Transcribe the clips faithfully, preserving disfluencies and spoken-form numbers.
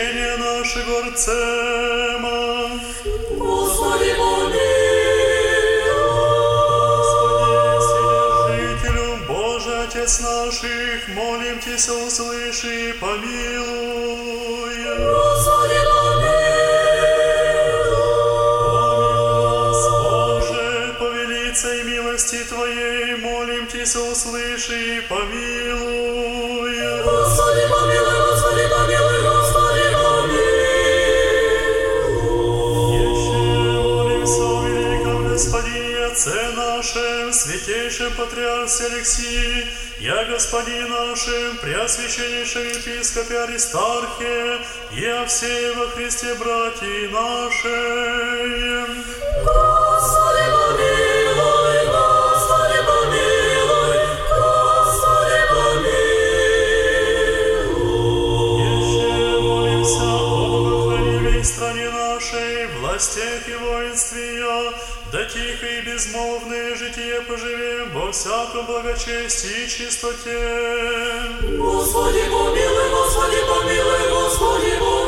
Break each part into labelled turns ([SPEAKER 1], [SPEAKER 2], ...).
[SPEAKER 1] прощение наше горцема.
[SPEAKER 2] Господи, помилуй.
[SPEAKER 1] Отец наших, молим Тися, услыши и помилуй.
[SPEAKER 2] Господи, помилуй.
[SPEAKER 1] Боже, по велицей милости Твоей, молим Тися, услыши и помилуй.
[SPEAKER 2] Господи, помилуй, Господи, помилуй, Господи, помилуй.
[SPEAKER 1] Еще молимся о великом Господине, Отце нашем, святейшем Патриарсе Алексии, я Господи нашим, преосвященнейшем епископе Аристархе, и о всей во Христе братья наши.
[SPEAKER 2] Господи, помилуй, Господи, помилуй, Господи, помилуй.
[SPEAKER 1] Еще молимся о богохранимой стране нашей, властях и воинстве ее, да тихо и безмолвное житие поживем во всяком благочестии и чистоте.
[SPEAKER 2] Господи, помилуй, Господи, помилуй, Господи,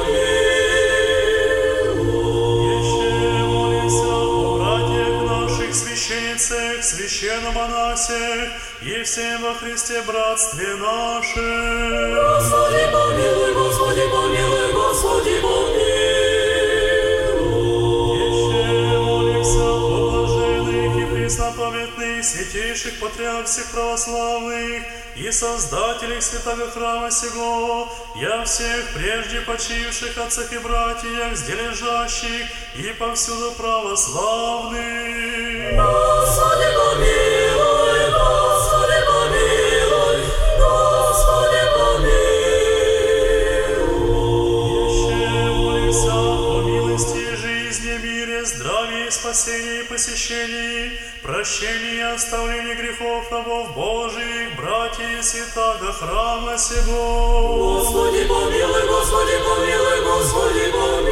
[SPEAKER 2] помилуй.
[SPEAKER 1] Еще молимся о братьях наших священницах, священномонасях и всем во Христе братстве нашем.
[SPEAKER 2] Господи, помилуй, Господи, помилуй, Господи, помилуй.
[SPEAKER 1] Преснопамятных, святейших патриархов православных и создателей святого храма сего, я всех прежде почивших отцах и братьях, здележащих и повсюду православных.
[SPEAKER 2] Господи, помилуй, Господи, помилуй, Господи, помилуй.
[SPEAKER 1] Еще молимся о милости, жизни, мире, здравии, спасении и посещении, прощение и оставление грехов рабов Божиих, братьев святого храма сего.
[SPEAKER 2] Господи, помилуй, Господи, помилуй, Господи,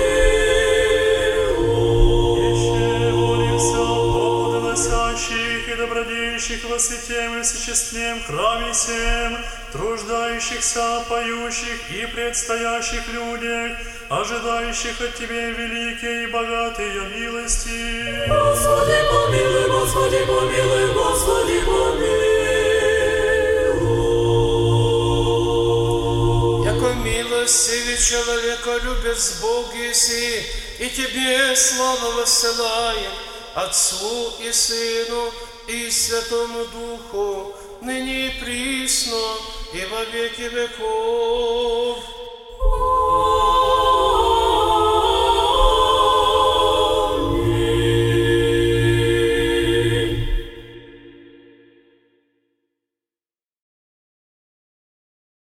[SPEAKER 2] помилуй.
[SPEAKER 1] Еще молимся о плодоносящих и добродеющих во святем и всечестнем храме всем, труждающихся, поющих и предстоящих людях, ожидающих от Тебе великие и богатые милости.
[SPEAKER 2] Господи, помилуй, Господи, помилуй, Господи, помилуй.
[SPEAKER 3] Яко милостивый человеколюбец Бог еси, и Тебе славу воссылаем, Отцу и Сыну и Святому Духу, ныне и присно, и во веки веков.